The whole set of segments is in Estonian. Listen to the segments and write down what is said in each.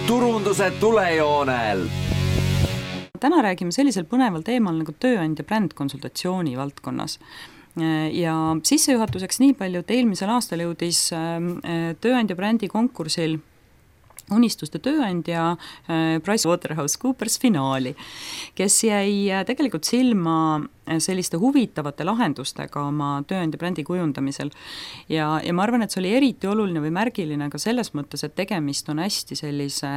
turunduse tulejoonel. Täna räägime sellisel põneval teemal nagu tööandja brändkonsultatsiooni valdkonnas. Ja sissejuhatuseks nii palju, et eelmisel aastal jõudis tööandja brändi konkursil unistuste tööandja PricewaterhouseCoopers finaali, kes jäi tegelikult silma selliste huvitavate lahendustega oma tööandja brändi kujundamisel. Ja ma arvan, et see oli eriti oluline või märgiline ka selles mõttes, et tegemist on hästi sellise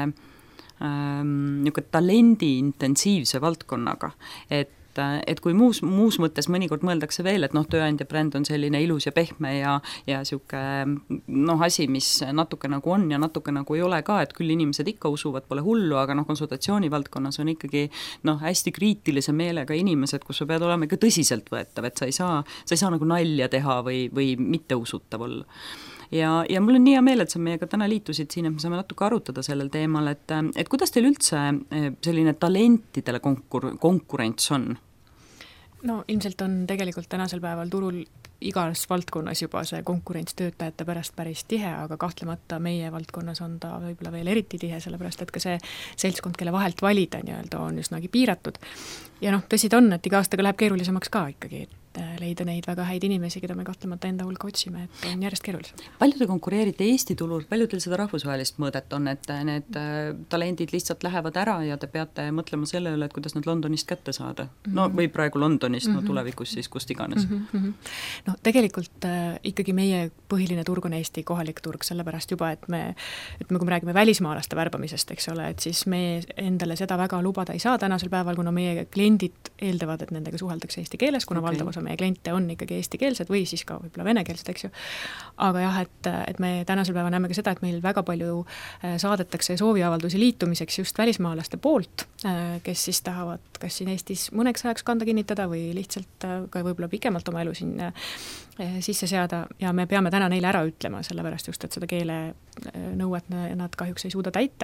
talendi intensiivse valdkonnaga, et kui muus mõttes mõnikord mõeldakse veel, et tööandja bränd on selline ilus ja pehme ja siuke asi, mis natuke nagu on ja natuke nagu ei ole ka, et küll inimesed ikka usuvad, pole hullu, aga konsultatsiooni valdkonnas on ikkagi hästi kriitilise meelega inimesed, kus sa pead olema ikka tõsiselt võetav, et sa ei saa nagu nalja teha või mitte usutav olla. Ja mul on nii hea meel, et sa meiega täna liitusid siin, et me saame natuke arutada sellel teemal, et kuidas teil üldse selline talentidele konkurents on? No ilmselt on tegelikult tänasel päeval turul igas valdkonnas juba see konkurents töötajate pärast päris tihe, aga kahtlemata meie valdkonnas on ta võib-olla veel eriti tihe, sellepärast et ka see seltskond, kelle vahelt valida on üsnagi piiratud. Ja tõsi ta on, et iga aastaga läheb keerulisemaks ka ikkagi, et leida neid väga häid inimesi, keda me kahtlemata enda hulka otsime, et on järjest keerulisem. Palju te konkureerite Eesti turul, palju teil seda rahvusvahelist mõõdet on, et need talendid lihtsalt lähevad ära ja te peate mõtlema selle üle, et kuidas nad Londonist kätte saada? Või praegu Londonist, tulevikus siis kust iganes. Tegelikult ikkagi meie põhiline turg on Eesti kohalik turg, sellepärast juba, et kui me räägime välismaalaste värbamisest, eks ole, et siis me endale seda väga lubada ei saa tänasel päeval, kuna meie kliendid eeldavad, et nendega suheldakse eesti keeles, kuna valdav osa meie kliente on ikkagi eestikeelsed või siis ka võib-olla venekeelsed, eks ju. Aga jah, et me tänasel päeval näeme ka seda, et meil väga palju saadetakse sooviavaldusi liitumiseks just välismaalaste poolt, kes siis tahavad kas siin Eestis mõneks ajaks kanda kinnitada või lihtsalt ka võib-olla pikemalt oma elu siin sisse seada ja me peame täna neile ära ütlema, sellepärast just, et seda keele nõuet nad kahjuks ei suuda täita.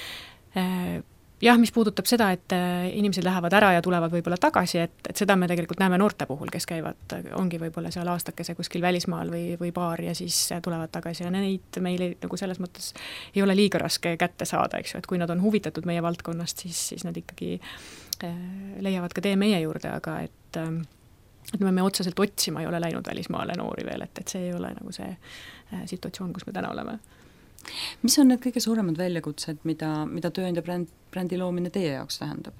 Jah, mis puudutab seda, et inimesed lähevad ära ja tulevad võib-olla tagasi, et seda me tegelikult näeme noorte puhul, kes käivad, ongi võib-olla seal aastakese kuskil välismaal või paar ja siis tulevad tagasi ja neid meile nagu selles mõttes ei ole liiga raske kätte saada, eks ju, et kui nad on huvitatud meie valdkonnast, siis nad ikkagi leiavad ka tee meie juurde, aga et me otseselt otsima ei ole läinud välismaale noori veel, et see ei ole nagu see situatsioon, kus me täna oleme. Mis on need kõige suuremad väljakutsed, mida tööandja brändi loomine teie jaoks tähendab?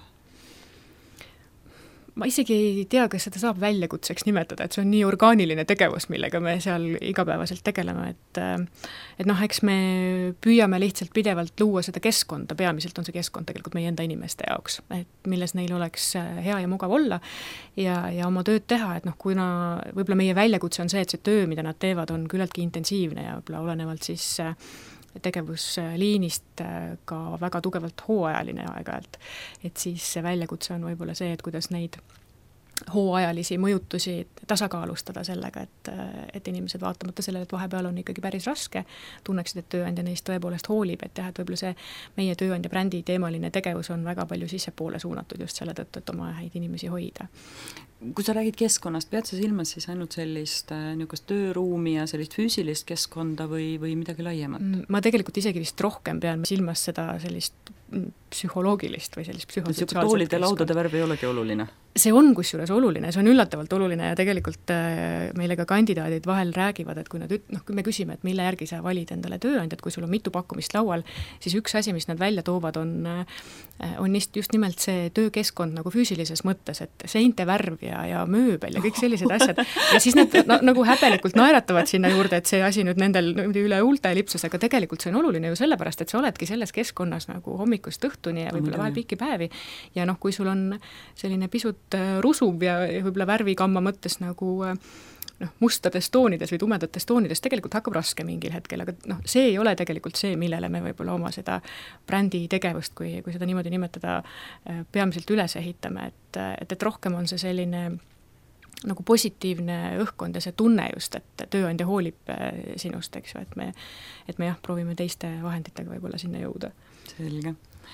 Ma isegi ei tea, kas seda saab väljakutseks nimetada, et see on nii orgaaniline tegevus, millega me seal igapäevaselt tegeleme, et eks me püüame lihtsalt pidevalt luua seda keskkonda, peamiselt on see keskkond tegelikult meie enda inimeste jaoks, et milles neil oleks hea ja mugav olla ja oma tööd teha, et kuna võib-olla meie väljakutse on see, et see töö, mida nad teevad, on küllaltki intensiivne ja võib-olla olenevalt siis tegevusliinist ka väga tugevalt hooajaline aeg-ajalt. Et siis see väljakutse on võib-olla see, et kuidas neid hooajalisi mõjutusi tasakaalustada sellega, et inimesed vaatamata sellele, et vahepeal on ikkagi päris raske, tunneksid, et tööandja neist tõepoolest hoolib, et võib-olla see meie tööandja brändi teemaline tegevus on väga palju sissepoole suunatud just selle tõttu, et oma häid inimesi hoida. Kui sa räägid keskkonnast, pead sa silmas siis ainult sellist tööruumi ja sellist füüsilist keskkonda või midagi laiemat? Ma tegelikult isegi vist rohkem pean silmas seda sellist psühholoogilist või sellist psühhosotsiaalset toolide laudade värv ei olegi oluline? See on kusjuures oluline, see on üllatavalt oluline ja tegelikult meile ka kandidaadid vahel räägivad, et kui me küsime, et mille järgi sa valid endale tööandjad, kui sul on mitu pakkumist laual, siis üks asi, mis nad välja toovad, on just nimelt see töökeskkond nagu füüsilises mõttes, et seinte värv ja mööbel ja kõik sellised asjad. Ja siis nad nagu häbelikult naeratavad sinna juurde, et see asi nüüd nendel üle huulte lipsus, aga tegelikult see on oluline ju sellepärast, et sa oledki selles keskkonnas nagu hommikust õhtuni ja võib-olla vahel pikki päevi ja kui sul on selline pisut rusuv ja võib-olla värvikamma mõttes nagu mustades toonides või tumedates toonides tegelikult hakkab raske mingil hetkel, aga see ei ole tegelikult see, millele me võib-olla oma seda brändi tegevust, kui seda niimoodi nimetada, peamiselt üles ehitame, et rohkem on see selline nagu positiivne õhkkond ja see tunne just, et tööandja hoolib sinust, eks ju, et me proovime teiste vahenditega võib-olla sinna jõuda. Selge.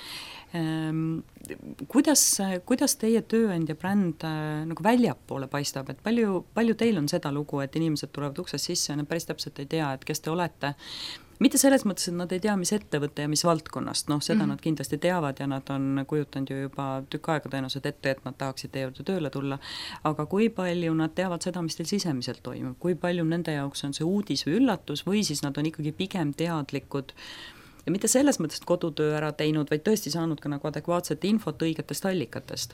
Kuidas teie tööandja bränd nagu väljapoole paistab, et palju teil on seda lugu, et inimesed tulevad uksest sisse ja nad päris täpselt ei tea, et kes te olete mitte selles mõttes, et nad ei tea, mis ettevõte ja mis valdkonnast, noh, seda nad kindlasti teavad ja nad on kujutanud ju juba tükk aega tõenäoliselt ette, et nad tahaksid teie juurde tööle tulla, aga kui palju nad teavad seda, mis teil sisemiselt toimub, kui palju nende jaoks on see uudis või üllatus või siis nad on ikkagi pigem teadlikud ja mitte selles mõttes, et kodutöö ära teinud, vaid tõesti saanud ka nagu adekvaatset infot õigetest allikatest.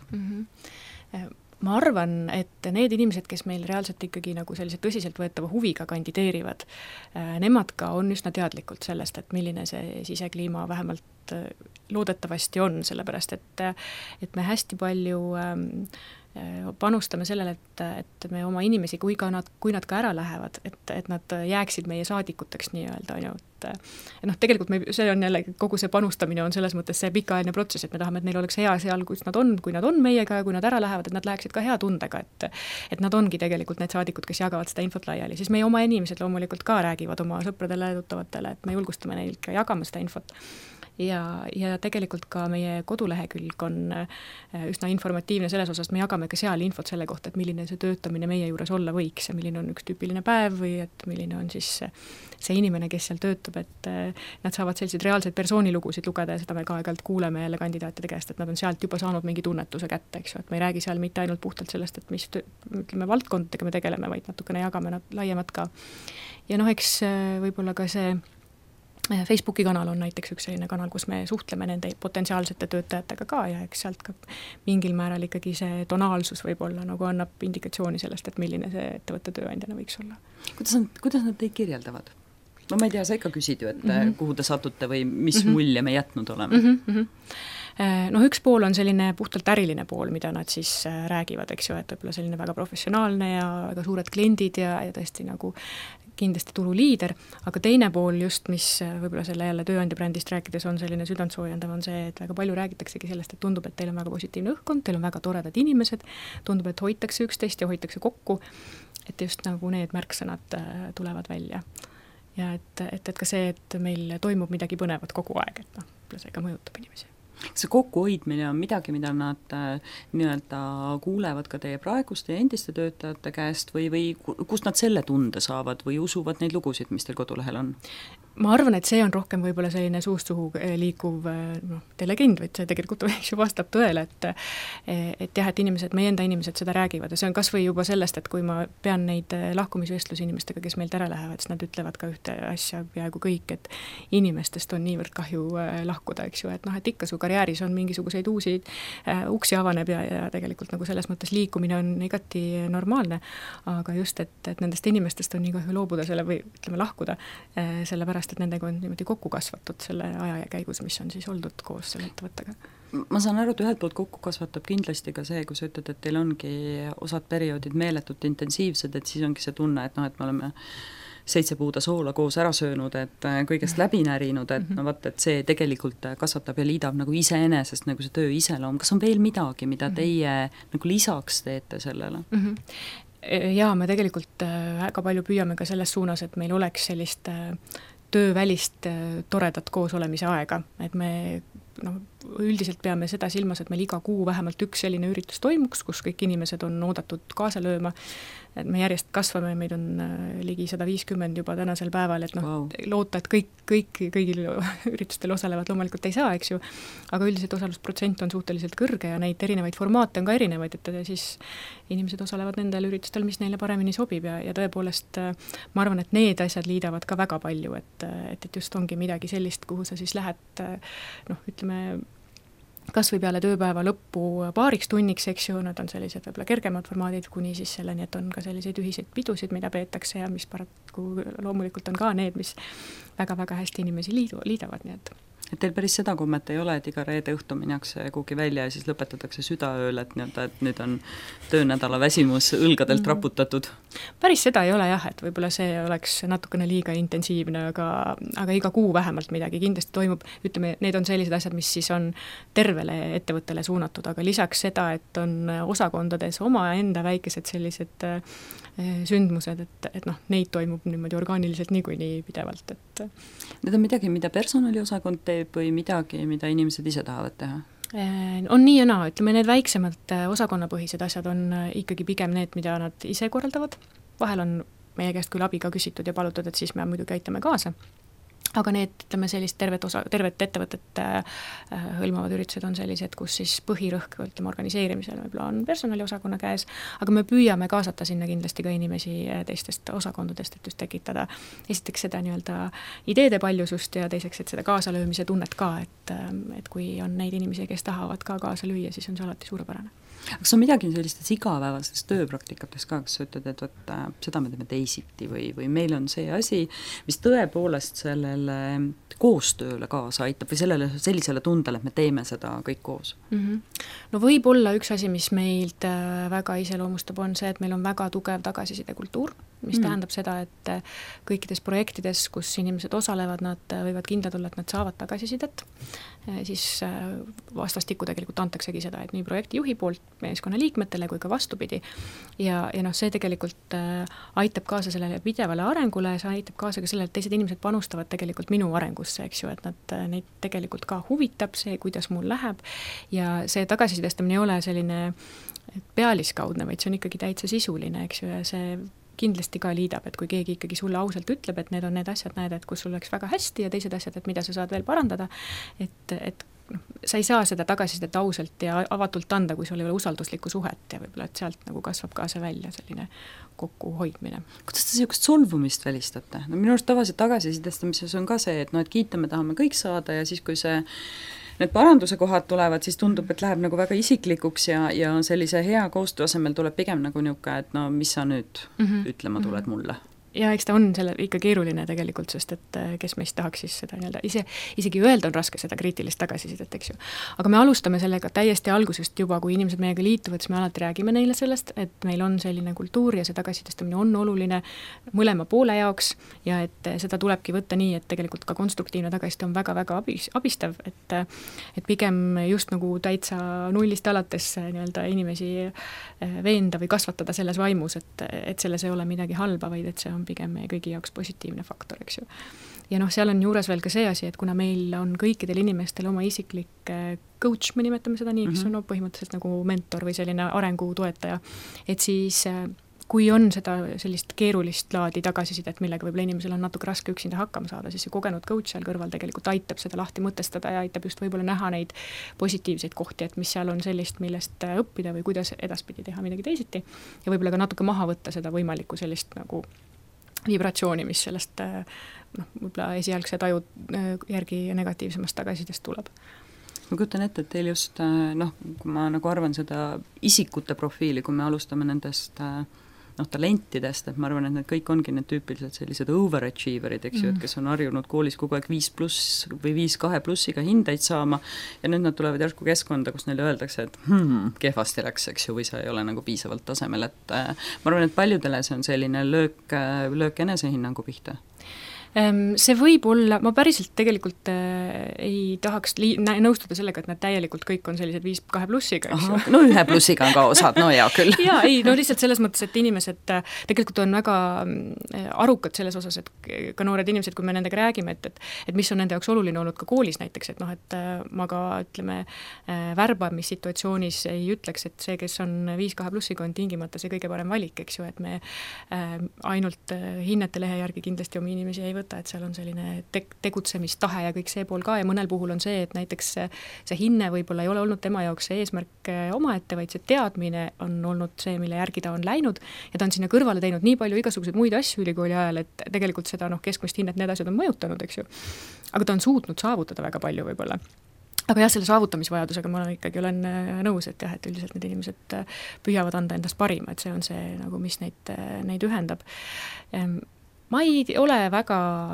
Ma arvan, et need inimesed, kes meil reaalselt ikkagi nagu sellise tõsiseltvõetava huviga kandideerivad, nemad ka on üsna teadlikult sellest, et milline see sisekliima vähemalt loodetavasti on, sellepärast et me hästi palju panustame sellele, et me oma inimesi, kui nad ka ära lähevad, et nad jääksid meie saadikuteks nii-öelda, on ju, et noh, tegelikult see on jälle, kogu see panustamine on selles mõttes see pikaajaline protsess, et me tahame, et neil oleks hea seal, kus nad on, kui nad on meiega ja kui nad ära lähevad, et nad läheksid ka hea tundega, et nad ongi tegelikult need saadikud, kes jagavad seda infot laiali, siis meie oma inimesed loomulikult ka räägivad oma sõpradele ja tuttavatele, et me julgustame neil ka jagama seda infot. Ja tegelikult ka meie kodulehekülg on üsna informatiivne selles osas, me jagame ka seal infot selle kohta, et milline see töötamine meie juures olla võiks ja milline on üks tüüpiline päev või et milline on siis see inimene, kes seal töötab, et nad saavad selliseid reaalseid persoonilugusid lugeda ja seda me ka aeg-ajalt kuuleme jälle kandidaatide käest, et nad on sealt juba saanud mingi tunnetuse kätte, eks ju, et me ei räägi seal mitte ainult puhtalt sellest, et mis ütleme, valdkondadega me tegeleme, vaid natukene jagame nad laiemat ka. Ja noh, eks võib-olla ka see Facebooki kanal on näiteks üks selline kanal, kus me suhtleme nende potentsiaalsete töötajatega ka ja eks sealt ka mingil määral ikkagi see tonaalsus võib-olla nagu annab indikatsiooni sellest, et milline see ettevõtte tööandjana võiks olla. Kuidas nad teid kirjeldavad? No ma ei tea, sa ikka küsid ju, et kuhu te satute või mis mulje me jätnud oleme? Noh, üks pool on selline puhtalt äriline pool, mida nad siis räägivad, eks ju, et võib-olla selline väga professionaalne ja väga suured kliendid ja tõesti nagu kindlasti turuliider, aga teine pool just, mis võib-olla selle jälle tööandja brändist rääkides on selline südantsoojendav, on see, et väga palju räägitaksegi sellest, et tundub, et teil on väga positiivne õhkkond, teil on väga toredad inimesed, tundub, et hoitakse üksteist ja hoitakse kokku, et just nagu need märksõnad tulevad välja. Ja et ka see, et meil toimub midagi põnevat kogu aeg, et noh, see ka mõjutab inimesi. See kokkuhoidmine on midagi, mida nad nii-öelda kuulevad ka teie praeguste ja endiste töötajate käest või kust nad selle tunde saavad või usuvad neid lugusid, mis teil kodulehel on? Ma arvan, et see on rohkem võib-olla selline suust suhu liikuv legend, vaid see tegelikult vastab tõele, et jah, et inimesed, meie enda inimesed seda räägivad ja see on kas või juba sellest, et kui ma pean neid lahkumisvestlus inimestega, kes meilt ära lähevad, siis nad ütlevad ka ühte asja peaaegu kõik, et inimestest on niivõrd kahju lahkuda, eks ju, et noh, et ikka su karjääris on mingisuguseid uusi uksi avaneb ja tegelikult nagu selles mõttes liikumine on igati normaalne, aga just, et nendest inimestest on nii kahju loobuda selle või ütleme lahkuda, sellepärast et nendega on niimoodi kokku kasvatud selle aja käigus, mis on siis oldud koos selle ettevõttega. Ma saan aru, et ühelt poolt kokku kasvatab kindlasti ka see, kui sa ütled, et teil ongi osad perioodid meeletult intensiivsed, et siis ongi see tunne, et noh, et me oleme 7 puuda soola koos ära söönud, et kõigest läbi närinud, et no vaat, et see tegelikult kasvatab ja liidab nagu iseenesest nagu see töö iseloom. Kas on veel midagi, mida teie nagu lisaks teete sellele? Jaa, me tegelikult väga palju püüame ka selles suunas, et meil oleks sellist töövälist toredat koosolemise aega, et me üldiselt peame seda silmas, et meil iga kuu vähemalt üks selline üritus toimuks, kus kõik inimesed on oodatud kaasa lööma, et me järjest kasvame, meid on ligi 150 juba tänasel päeval, et loota, et kõigil üritustel osalevad loomulikult ei saa, eks ju, aga üldiselt osalusprotsent on suhteliselt kõrge ja neid erinevaid formaate on ka erinevaid, et siis inimesed osalevad nendel üritustel, mis neile paremini sobib ja tõepoolest ma arvan, et need asjad liidavad ka väga palju, et just ongi midagi sellist, kuhu sa siis lähed, ütleme, kas või peale tööpäeva lõppu paariks tunniks, eks ju, nad on sellised võib-olla kergemad formaadid, kuni siis selleni, et on ka selliseid ühiseid pidusid, mida peetakse ja mis paraku loomulikult on ka need, mis väga-väga hästi inimesi liidavad, nii et teil päris seda kommet ei ole, et iga reede õhtu minnakse kuhugi välja ja siis lõpetatakse südaööl, et nüüd on töönädala väsimus õlgadelt raputatud? Päris seda ei ole jah, et võib-olla see oleks natukene liiga intensiivne, aga iga kuu vähemalt midagi kindlasti toimub, ütleme, need on sellised asjad, mis siis on tervele ettevõttele suunatud, aga lisaks seda, et on osakondades oma enda väikesed sellised sündmused, et neid toimub niimoodi orgaaniliselt niikuinii pidevalt. Need on midagi, mida personaliosakond teeb või midagi, mida inimesed ise tahavad teha? On nii ja naa, ütleme, need väiksemad osakonnapõhised asjad on ikkagi pigem need, mida nad ise korraldavad. Vahel on meie käest küll abi ka küsitud ja palutud, et siis me muidugi aitame kaasa. aga need, ütleme, sellist tervet ettevõtet hõlmavad üritused on sellised, kus siis põhirõhk, ütleme, organiseerimisel võib-olla on personaliosakonna käes, aga me püüame kaasata sinna kindlasti ka inimesi teistest osakondadest, et just tekitada esiteks seda nii-öelda ideede paljusust ja teiseks, et seda kaasalöömise tunnet ka, et kui on neid inimesi, kes tahavad ka kaasa lüüa, siis on see alati suurepärane. Kas on midagi sellistes igapäevastes tööpraktikates ka, kas sa ütled, et võt, seda me teeme teisiti või meil on see asi, mis tõepoolest sellele koostööle kaasa aitab või sellisele tundele, et me teeme seda kõik koos? No võib-olla üks asi, mis meilt väga iseloomustab, on see, et meil on väga tugev tagasiside kultuur, mis tähendab seda, et kõikides projektides, kus inimesed osalevad, nad võivad kindlad olla, et nad saavad tagasisidet, siis vastastikku tegelikult antaksegi seda, et nii projekti juhi poolt meeskonna liikmetele kui ka vastupidi. Ja see tegelikult aitab kaasa sellele pidevale arengule, see aitab kaasa ka sellele, et teised inimesed panustavad tegelikult minu arengusse, eks ju, et neid tegelikult ka huvitab see, kuidas mul läheb ja see tagasisidestamine ei ole selline pealiskaudne, vaid see on ikkagi täitsa sisuline, eks ju, ja see kindlasti ka liidab, et kui keegi ikkagi sulle ausalt ütleb, et need on need asjad, näed, et kus sul läks väga hästi ja teised asjad, et mida sa saad veel parandada, et sa ei saa seda tagasisidet ausalt ja avatult anda, kui sul ei ole usalduslikku suhet ja võib-olla, et sealt nagu kasvab ka see välja selline kokkuhoidmine. Kuidas te sellist solvumist välistate? No minu arust tavaliselt tagasisidestamises on ka see, et et kiitame tahame kõik saada ja siis, kui need paranduse kohad tulevad, siis tundub, et läheb nagu väga isiklikuks ja sellise hea koostöö asemel tuleb pigem nagu niuke, et no mis sa nüüd ütlema tuled mulle? Ja eks ta on selle ikka keeruline tegelikult, sest et kes meist tahaks siis seda nii-öelda isegi öelda on raske seda kriitilist tagasisidet, eks ju. Aga me alustame sellega täiesti algusest juba, kui inimesed meiega liituvad, siis me alati räägime neile sellest, et meil on selline kultuur ja see tagasisidestamine on oluline mõlema poole jaoks ja et seda tulebki võtta nii, et tegelikult ka konstruktiivne tagasiside on väga-väga abistav, et pigem just nagu täitsa nullist alates nii-öelda inimesi veenda või kasvatada selles vaimus, et selles ei ole midagi halba, vaid et see on pigem meie kõigi jaoks positiivne faktor, eks ju. Ja seal on juures veel ka see asi, et kuna meil on kõikidel inimestel oma isiklik coach, me nimetame seda nii, kes on põhimõtteliselt nagu mentor või selline arengutoetaja, et siis kui on seda sellist keerulist laadi tagasisidet, millega võib-olla inimesel on natuke raske üksinda hakkama saada, siis see kogenud coach seal kõrval tegelikult aitab seda lahti mõtestada ja aitab just võib-olla näha neid positiivseid kohti, et mis seal on sellist, millest õppida või kuidas edaspidi teha midagi teisiti ja võib-olla ka natuke maha võtta seda võimalikku sellist nagu vibratsiooni, mis sellest võib-olla esialgse taju järgi negatiivsemast tagasisidest tuleb. Ma kujutan ette, et teil just, kui ma nagu arvan seda isikute profiili, kui me alustame nendest talentidest, et ma arvan, et need kõik ongi need tüüpiliselt sellised overachieverid, eks ju, et kes on harjunud koolis kogu aeg 5+ või 5-2+ hindeid saama ja nüüd nad tulevad järsku keskkonda, kus neile öeldakse, et kehvasti läks, eks ju, või sa ei ole nagu piisavalt tasemel, et ma arvan, et paljudele see on selline löök enesehinnangu pihta. See võib olla, ma päriselt tegelikult ei tahaks nõustuda sellega, et nad täielikult kõik on sellised 5-2+, eks ju. No 1+ on ka osad, no hea küll. Jaa, ei, no lihtsalt selles mõttes, et inimesed tegelikult on väga arukad selles osas, et ka noored inimesed, kui me nendega räägime, et mis on nende jaoks oluline olnud ka koolis näiteks, et et ma ka, ütleme, värbamissituatsioonis ei ütleks, et see, kes on 5-2+, on tingimata see kõige parem valik, eks ju, et me ainult hinnete lehe järgi kindlasti omi inimesi ei võta, et seal on selline tegutsemistahe ja kõik see pool ka ja mõnel puhul on see, et näiteks see hinne võib-olla ei ole olnud tema jaoks see eesmärk omaette, vaid see teadmine on olnud see, mille järgi ta on läinud ja ta on sinna kõrvale teinud nii palju igasuguseid muid asju ülikooli ajal, et tegelikult seda keskmist hinnet need asjad on mõjutanud, eks ju. Aga ta on suutnud saavutada väga palju võib-olla. Aga jah, selle saavutamisvajadusega ma ikkagi olen nõus, et jah, et üldiselt need inimesed püüavad anda endast parima, et see on see, nagu, mis neid ühendab. Ma ei ole väga,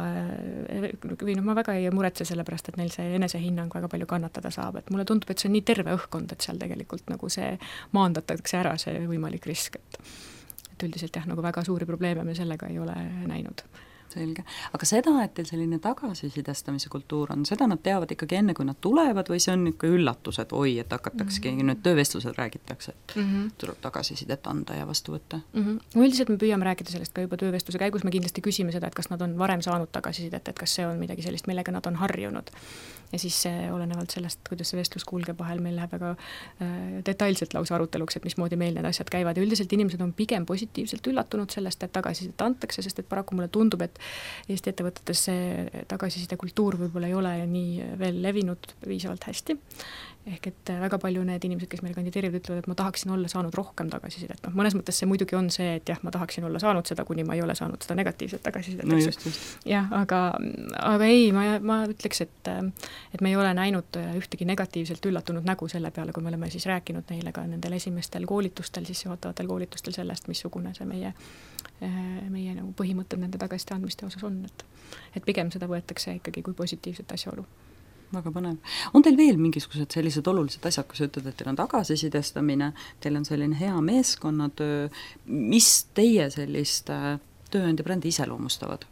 või ma väga ei muretse selle pärast, et neil see enesehinnang väga palju kannatada saab, et mulle tundub, et see on nii terve õhkkond, et seal tegelikult nagu see maandatakse ära see võimalik risk, et üldiselt jah, nagu väga suuri probleeme me sellega ei ole näinud. Selge. Aga seda, et teil selline tagasisidestamise kultuur on, seda nad teavad ikkagi enne, kui nad tulevad või see on ikka üllatus, et oi, et hakatakse nüüd töövestlusel räägitakse, et tuleb tagasisidet anda ja vastu võtta? Üldiselt me püüame rääkida sellest ka juba töövestluse käigus, me kindlasti küsime seda, et kas nad on varem saanud tagasisidet, et kas see on midagi sellist, millega nad on harjunud. Ja siis olenevalt sellest, kuidas see vestlus kulgeb vahel, meil läheb väga detailselt lausa aruteluks, et mismoodi meil need asjad käivad ja üldiselt inimesed on pigem positiivselt üllatunud sellest, et tagasisidet antakse, sest et paraku mulle tundub, et Eesti ettevõtetes see tagasiside kultuur võib-olla ei ole nii veel levinud piisavalt hästi. Ehk et väga palju need inimesed, kes meil kandideerivad, ütlevad, et ma tahaksin olla saanud rohkem tagasisidet. No, mõnes mõttes see muidugi on see, et jah, ma tahaksin olla saanud seda, kuni ma ei ole saanud seda negatiivset tagasisidet. No just. Jah, aga ei, ma ütleks, et me ei ole näinud ühtegi negatiivselt üllatunud nägu selle peale, kui me oleme siis rääkinud neile ka nendel esimestel koolitustel, sissejuhatavatel koolitustel sellest, missugune see meie nagu põhimõtted nende tagasiside andmiste osas on. Et pigem seda võetakse ikkagi kui positiivset asjaolu. Väga põnev. On teil veel mingisugused sellised olulised asjad, kui sa ütled, et teil on tagasisidestamine, teil on selline hea meeskonnatöö, mis teie sellist tööandja brändi iseloomustavad?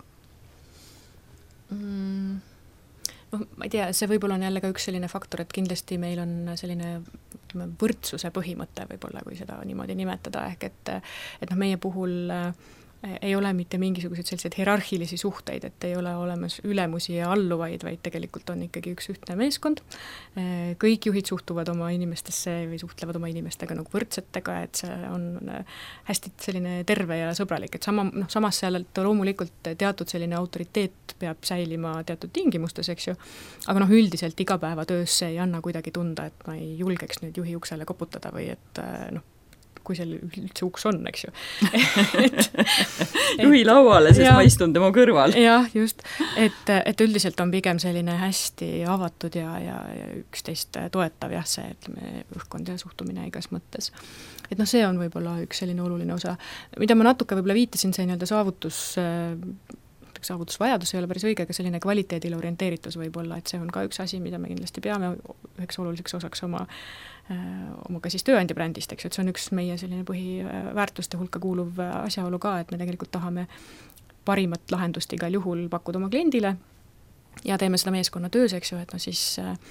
No, ma ei tea, see võib-olla on jälle ka üks selline faktor, et kindlasti meil on selline võrdsuse põhimõte võib-olla, kui seda niimoodi nimetada, ehk et meie puhul ei ole mitte mingisuguseid selliseid hierarhilisi suhteid, et ei ole olemas ülemusi ja alluvaid, vaid tegelikult on ikkagi üks ühtne meeskond. Kõik juhid suhtuvad oma inimestesse või suhtlevad oma inimestega nagu võrdsetega, et see on hästi selline terve ja sõbralik, et samas seal loomulikult teatud selline autoriteet peab säilima teatud tingimustes, eks ju, aga üldiselt igapäevatöös see ei anna kuidagi tunda, et ma ei julgeks nüüd juhi uksele koputada või et kui seal üldse uks on, eks ju. Juhi lauale, sest ma istun tema kõrval. Jah, just. Et üldiselt on pigem selline hästi avatud ja üksteist toetav jah, see õhkkond ja suhtumine igas mõttes. Et see on võib-olla üks selline oluline osa, mida ma natuke võib-olla viitasin, see nii-öelda saavutusvajadus ei ole päris õige, aga selline kvaliteedile orienteeritus võib-olla, et see on ka üks asi, mida me kindlasti peame üheks oluliseks osaks oma ka siis tööandja brändist, eks, et see on üks meie selline põhiväärtuste hulka kuuluv asjaolu ka, et me tegelikult tahame parimat lahendust igal juhul pakkuda oma kliendile ja teeme seda meeskonna töös, eks ju, et siis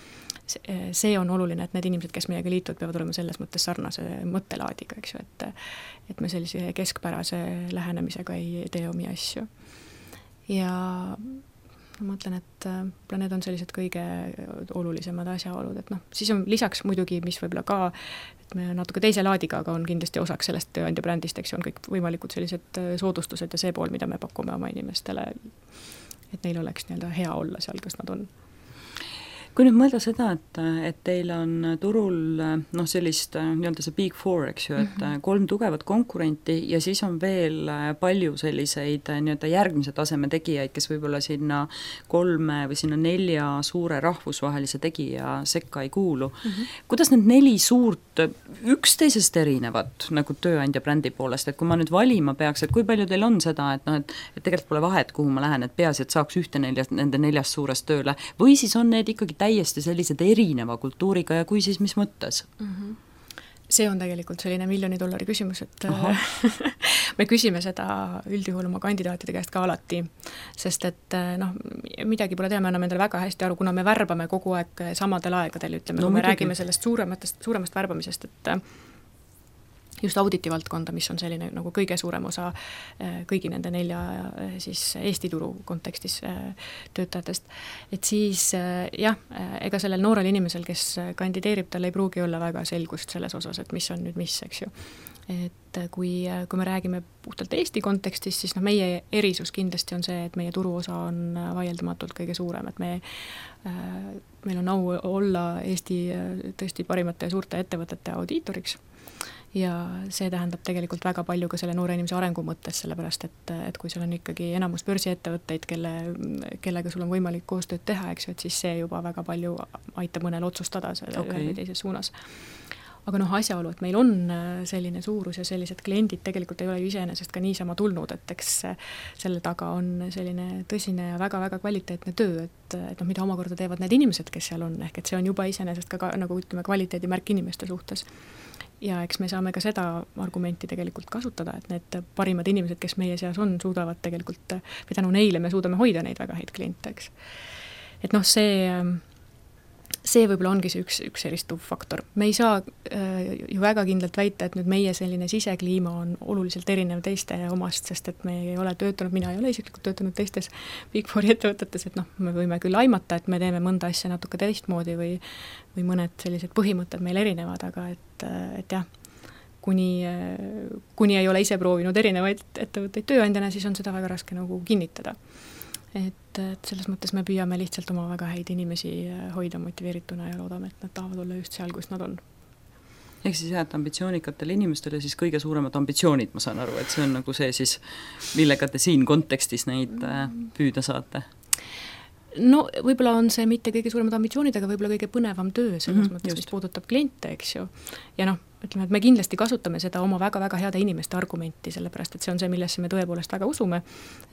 see on oluline, et need inimesed, kes meiega liituvad, peavad olema selles mõttes sarnase mõttelaadiga, eks ju, et me sellise keskpärase lähenemisega ei tee omi asju. Ja ma mõtlen, et need on sellised kõige olulisemad asjaolud, et siis on lisaks muidugi, mis võib-olla ka, et me natuke teise laadiga, aga on kindlasti osaks sellest tööandja brändist, eks ju, on kõik võimalikud sellised soodustused ja see pool, mida me pakume oma inimestele, et neil oleks nii-öelda hea olla seal, kas nad on. Kui nüüd mõelda seda, et teil on turul sellist nii-öelda see Big Four, eks ju, et 3 tugevat konkurenti ja siis on veel palju selliseid nii-öelda järgmise taseme tegijaid, kes võib-olla sinna 3 või sinna 4 suure rahvusvahelise tegija sekka ei kuulu. Kuidas need 4 suurt üksteisest erinevad nagu tööandja brändi poolest, et kui ma nüüd valima peaks, et kui palju teil on seda, et tegelikult pole vahet, kuhu ma lähen, et peaasi, et saaks ühte nende 4 suurest tööle, või siis on need ikkagi täiesti sellised erineva kultuuriga ja kui siis mis mõttes? See on tegelikult selline $1 miljoni küsimus, et me küsime seda üldjuhul oma kandidaatide käest ka alati, sest et midagi pole teha, me anname endale väga hästi aru, kuna me värbame kogu aeg samadel aegadel, ütleme, kui me räägime sellest suuremast värbamisest, et just auditivaldkonda, mis on selline nagu kõige suurem osa kõigi nende 4 siis Eesti turu kontekstis töötajatest. Et siis jah, ega sellel noorel inimesel, kes kandideerib, tal ei pruugi olla väga selgust selles osas, et mis on nüüd mis, eks ju. Et kui me räägime puhtalt Eesti kontekstis, siis meie erisus kindlasti on see, et meie turuosa on vaieldamatult kõige suurem, et meil on au olla Eesti tõesti parimate ja suurte ettevõtete audiitoriks. Ja see tähendab tegelikult väga palju ka selle noore inimese arengu mõttes, sellepärast et kui seal on ikkagi enamus börsiettevõtteid, kellega sul on võimalik koostööd teha, eks ju, et siis see juba väga palju aitab mõnel otsustada selle ühe või teises suunas. Aga asjaolu, et meil on selline suurus ja sellised kliendid tegelikult ei ole ju iseenesest ka niisama tulnud, et eks selle taga on selline tõsine ja väga-väga kvaliteetne töö, et mida omakorda teevad need inimesed, kes seal on, ehk et see on juba iseenesest ka nagu ütleme kvaliteedimärk inimeste suhtes. Ja eks me saame ka seda argumenti tegelikult kasutada, et need parimad inimesed, kes meie seas on, suudavad tegelikult, või tänu neile me suudame hoida neid väga häid kliente, eks. Et see võib-olla ongi see üks eristuv faktor. Me ei saa ju väga kindlalt väita, et nüüd meie selline sisekliima on oluliselt erinev teiste omast, sest et me ei ole töötanud, mina ei ole isiklikult töötanud teistes Big Fouri ettevõtetes, et me võime küll aimata, et me teeme mõnda asja natuke teistmoodi või mõned sellised põhimõtted meil erinevad, aga et jah, kuni ei ole ise proovinud erinevaid ettevõtteid tööandjana, siis on seda väga raske nagu kinnitada. Et selles mõttes me püüame lihtsalt oma väga häid inimesi hoida motiveerituna ja loodame, et nad tahavad olla just seal, kus nad on. Ehk siis jah, et ambitsioonikatel inimestele siis kõige suuremad ambitsioonid, ma saan aru, et see on nagu see siis, millega te siin kontekstis neid püüda saate? No võib-olla on see mitte kõige suuremad ambitsioonid, aga võib-olla kõige põnevam töö selles mõttes, mis puudutab kliente, eks ju. Ja ütleme, et me kindlasti kasutame seda oma väga-väga heade inimeste argumenti, sellepärast et see on see, millesse me tõepoolest väga usume.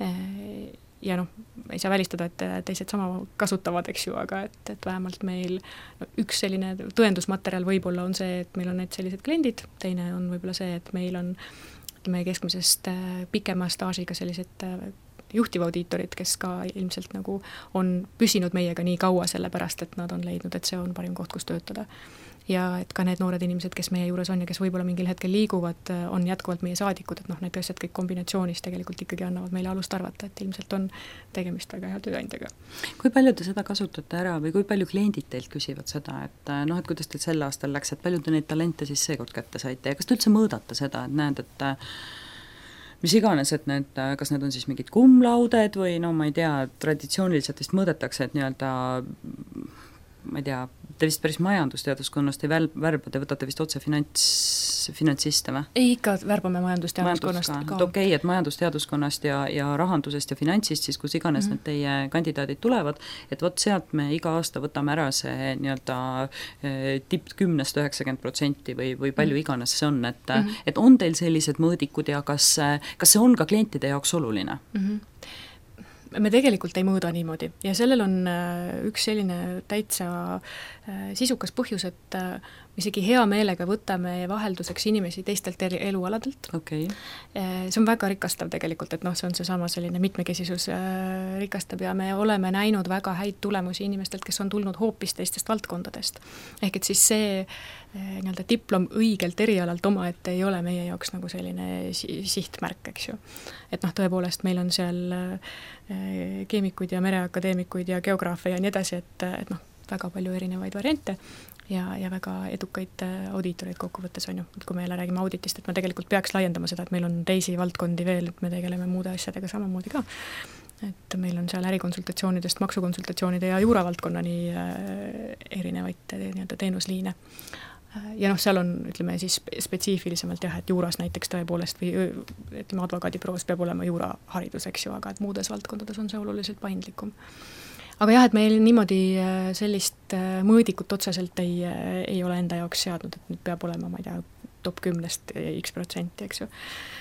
Ja ei saa välistada, et teised sama kasutavad, eks ju, aga et vähemalt meil üks selline tõendusmaterjal võib-olla on see, et meil on need sellised kliendid, teine on võib-olla see, et meil on meie keskmisest pikema staažiga sellised juhtivaudiitorid, kes ka ilmselt nagu on püsinud meiega nii kaua, sellepärast et nad on leidnud, et see on parim koht, kus töötada. Ja et ka need noored inimesed, kes meie juures on ja kes võib-olla mingil hetkel liiguvad, on jätkuvalt meie saadikud, et need asjad kõik kombinatsioonis tegelikult ikkagi annavad meile alust arvata, et ilmselt on tegemist väga hea tööandjaga. Kui palju te seda kasutate ära või kui palju kliendid teilt küsivad seda, et et kuidas teil sel aastal läks, et palju te neid talente siis seekord kätte saite ja kas te üldse mõõdate seda, et näed, et mis iganes, et kas need on siis mingid cum-lauded või ma ei tea, traditsiooniliselt vist mõõdetakse, et nii-öelda ma ei tea, te vist päris majandusteaduskonnast ei värba, te võtate vist otse finantsiste või? Ei, ikka värbame majandusteaduskonnast ka. Okei, et majandusteaduskonnast ja rahandusest ja finantsist, siis kus iganes need teie kandidaadid tulevad, et vot sealt me iga aasta võtame ära see nii-öelda tipp 10-90% või palju iganes see on, et on teil sellised mõõdikud ja kas see on ka klientide jaoks oluline? Me tegelikult ei mõõda niimoodi ja sellel on üks selline täitsa sisukas põhjus, et isegi hea meelega võtame vahelduseks inimesi teistelt elualadelt. Okay. See on väga rikastav tegelikult, et see on seesama selline mitmekesisus rikastab ja me oleme näinud väga häid tulemusi inimestelt, kes on tulnud hoopis teistest valdkondadest. Ehk et siis see nii-öelda diplom õigelt erialalt omaette ei ole meie jaoks nagu selline sihtmärk, eks ju. Et tõepoolest meil on seal keemikuid ja mereakadeemikuid ja geograafe ja nii edasi, et väga palju erinevaid variante ja väga edukaid audiitoreid kokkuvõttes on ju, et kui me jälle räägime auditist, et me tegelikult peaks laiendama seda, et meil on teisi valdkondi veel, et me tegeleme muude asjadega samamoodi ka. Et meil on seal ärikonsultatsioonidest, maksukonsultatsioonide ja juuravaldkonnani erinevaid nii-öelda teenusliine. Ja seal on, ütleme siis spetsiifilisemalt jah, et juuras näiteks tõepoolest või ütleme advokaadiproos peab olema juuraharidus, eks ju, aga et muudes valdkondades on see oluliselt paindlikum. Aga jah, et meil niimoodi sellist mõõdikut otseselt ei ole enda jaoks seadnud, et nüüd peab olema, ma ei tea, top 10-st x%, eks ju.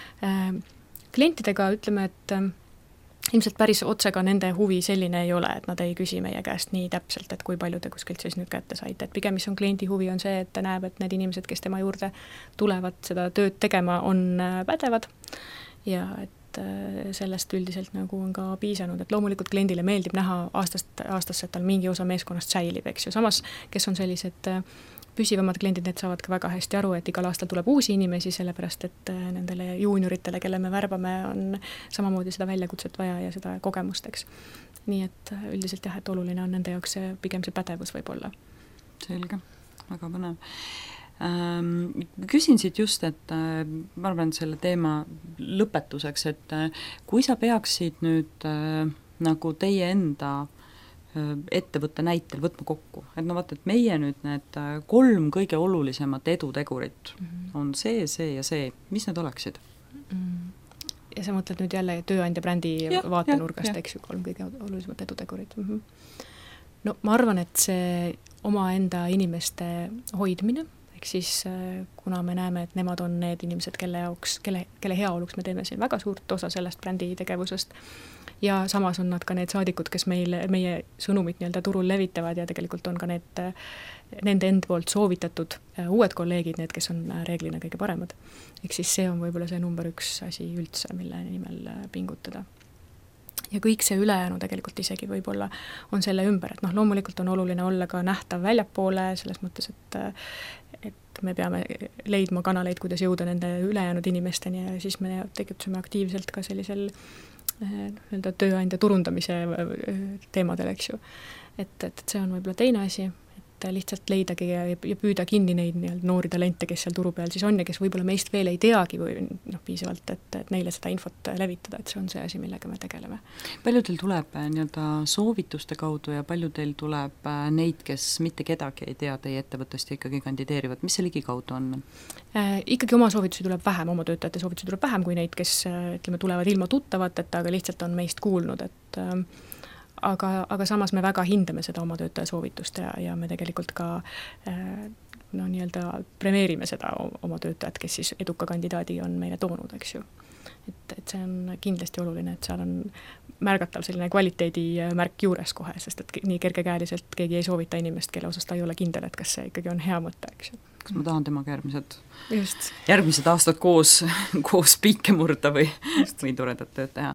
Klientidega ütleme, et ilmselt päris otse ka nende huvi selline ei ole, et nad ei küsi meie käest nii täpselt, et kui palju te kuskilt siis nüüd kätte saite, et pigem mis on kliendi huvi on see, et ta näeb, et need inimesed, kes tema juurde tulevad seda tööd tegema, on pädevad ja et sellest üldiselt nagu on ka piisanud, et loomulikult kliendile meeldib näha aastasse, et tal mingi osa meeskonnast säilib, eks ju, samas kes on sellised püsivamad kliendid, need saavad ka väga hästi aru, et igal aastal tuleb uusi inimesi, sellepärast et nendele juunioritele, kelle me värbame, on samamoodi seda väljakutset vaja ja seda kogemust, eks. Nii et üldiselt jah, et oluline on nende jaoks pigem see pädevus võib-olla. Selge, väga põnev. Küsin siit just, et ma arvan selle teema lõpetuseks, et kui sa peaksid nüüd nagu teie enda ettevõtte näitel võtma kokku, et vaata, et meie nüüd need 3 kõige olulisemat edutegurit on see ja see, mis need oleksid? Ja sa mõtled nüüd jälle tööandja brändi vaatenurgast, eks ju, 3 kõige olulisemat edutegurit. No ma arvan, et see omaenda inimeste hoidmine, ehk siis kuna me näeme, et nemad on need inimesed, kelle heaoluks me teeme siin väga suurt osa sellest brändi tegevusest ja samas on nad ka need saadikud, kes meie sõnumit nii-öelda turul levitavad ja tegelikult on ka nende end poolt soovitatud uued kolleegid, need, kes on reeglina kõige paremad. Ehk siis see on võib-olla see number 1 asi üldse, mille nimel pingutada. Ja kõik see ülejäänu tegelikult isegi võib-olla on selle ümber, et loomulikult on oluline olla ka nähtav väljapoole, selles mõttes, et me peame leidma kanaleid, kuidas jõuda nende ülejäänud inimesteni ja siis me tegutseme aktiivselt ka sellisel tööandja turundamise teemadel, eks ju. Et see on võib-olla teine asi, et lihtsalt leidagi ja püüda kinni neid nii-öelda noori talente, kes seal turu peal siis on ja kes võib-olla meist veel ei teagi või piisavalt, et neile seda infot levitada, et see on see asi, millega me tegeleme. Palju teil tuleb nii-öelda soovituste kaudu ja palju teil tuleb neid, kes mitte kedagi ei tea teie ettevõttest ja ikkagi kandideerivad, mis see ligikaudu on? Ikkagi oma soovitusi tuleb vähem, oma töötajate soovitusi tuleb vähem kui neid, kes ütleme, tulevad ilma tuttavateta, aga lihtsalt on meist kuulnud, et aga samas me väga hindame seda oma töötaja soovitust ja me tegelikult ka nii-öelda premeerime seda oma töötajat, kes siis eduka kandidaadi on meile toonud, eks ju. Et see on kindlasti oluline, et seal on märgatav selline kvaliteedimärk juures kohe, sest et nii kergekäeliselt keegi ei soovita inimest, kelle osas ta ei ole kindel, et kas see ikkagi on hea mõte, eks ju. Kas ma tahan temaga järgmised aastad koos piike murda või toredat tööd teha.